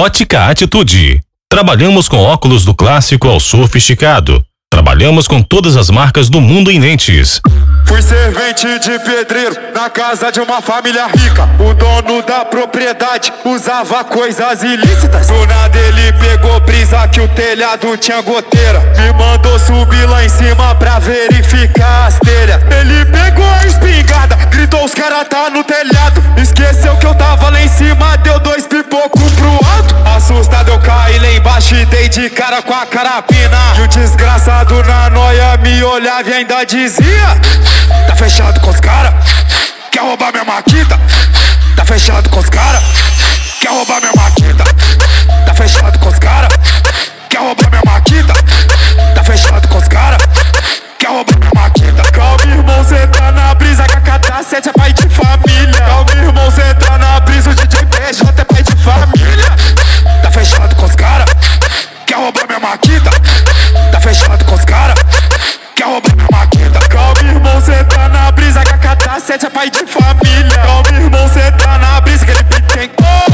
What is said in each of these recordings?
Ótica Atitude. Trabalhamos com óculos do clássico ao sofisticado. Trabalhamos com todas as marcas do mundo em lentes. Fui servente de pedreiro na casa de uma família rica. O dono da propriedade usava coisas ilícitas. Do nada ele pegou brisa que o telhado tinha goteira. Me mandou subir lá em cima pra verificar as telhas. Ele pegou a espingarda, gritou: os caras tá no telhado. Esqueceu que eu tava lá em cima, deu 2 pipocos pro alto. Assustado eu caí lá embaixo e dei de cara com a carapina. E o desgraçado na noia me olhava e ainda dizia: tá fechado com os cara? Quer roubar minha maquita? Tá fechado com os cara? Quer roubar minha maquita? Tá fechado com os cara? Quer roubar minha maquita? Tá fechado com os cara? Quer roubar minha maquita? Calma, irmão, cê tá na brisa, KK7 é pai de família. Calma, irmão, cê tá na brisa, o DJ PJ é pai de família. Tá fechado com os cara? Quer roubar minha maquita? Tá fechado com os cara? Quer roubar minha maquita? Calma, irmão, cê tá na brisa, KK7 é pai de família. Calma, irmão, cê tá na brisa, que ele tem.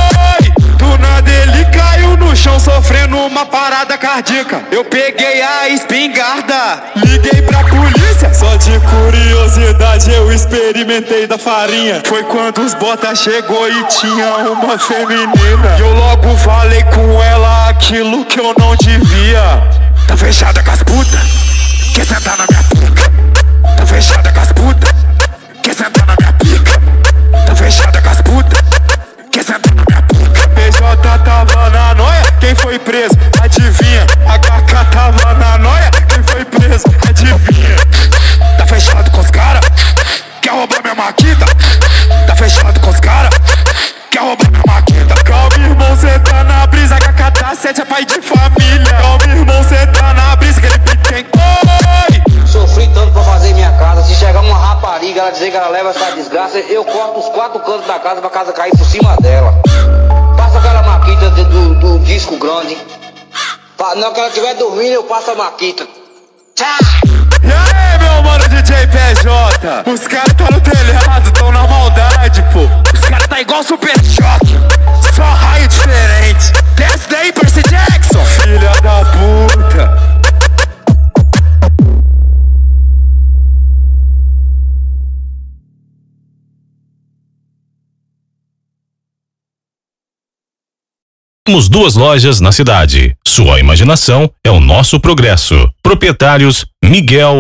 Oi! Do nada ele caiu no chão sofrendo uma parada cardíaca. Eu peguei a espingarda, liguei pra polícia. Só de curiosidade eu experimentei da farinha. Foi quando os botas chegou e tinha uma feminina. E eu logo falei com ela aquilo que eu não devia. Tá fechada com as putas? Quer sentar na minha pica? Tá fechada com as putas? Quer sentar na minha pica? Tá fechada com as putas? Quer sentar na minha pica? PJ tava na noia, quem foi preso? Adivinha? A KK tava na noia, quem foi preso? Adivinha? Tá fechado com os cara? Quer roubar minha maquita? Tá fechado com os cara? Quer roubar minha maquita? Calma, irmão, cê tá na brisa, KK7 é pai de família. Calma, irmão, cê tá na brisa, que ele tem. Oi! Sofri tanto pra fazer minha casa. Se chegar uma rapariga, ela dizer que ela leva essa desgraça, eu corto os 4 cantos da casa pra casa cair por cima dela. Passa aquela maquita do disco grande. Na hora que ela estiver dormindo, eu passo a maquita. Tchau! E aí, meu mano DJ PJ? Os caras tá no telhado, tão na maldade, pô. Os caras tá igual Super Choque, só raio diferente. Desce daí, Percy Jackson, filha da puta. Temos 2 lojas na cidade. Sua imaginação é o nosso progresso. Proprietários Miguel